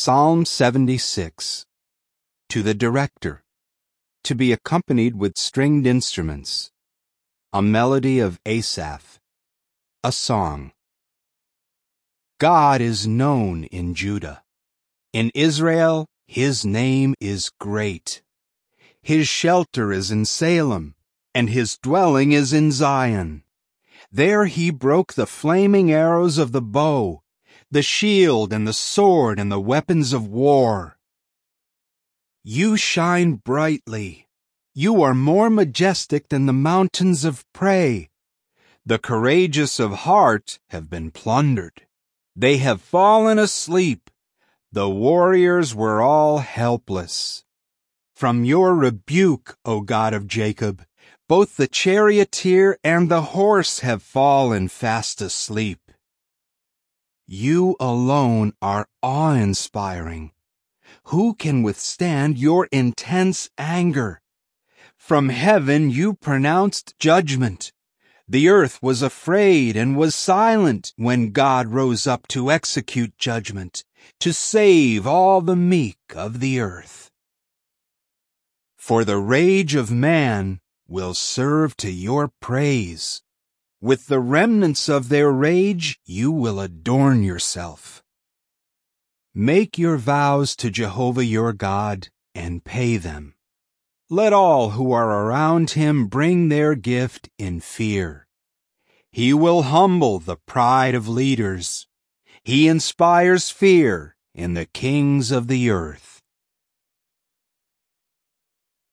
Psalm 76. To the director, to be accompanied with stringed instruments. A melody of Asaph. A song. God is known in Judah. In Israel, his name is great. His shelter is in Salem, and his dwelling is in Zion. There he broke the flaming arrows of the bow, the shield and the sword and the weapons of war. You shine brightly. You are more majestic than the mountains of prey. The courageous of heart have been plundered. They have fallen asleep. The warriors were all helpless. From your rebuke, O God of Jacob, both the charioteer and the horse have fallen fast asleep. You alone are awe-inspiring. Who can withstand your intense anger? From heaven you pronounced judgment. The earth was afraid and was silent when God rose up to execute judgment, to save all the meek of the earth. For the rage of man will serve to your praise. With the remnants of their rage you will adorn yourself. Make your vows to Jehovah your God and pay them. Let all who are around him bring their gift in fear. He will humble the pride of leaders. He inspires fear in the kings of the earth.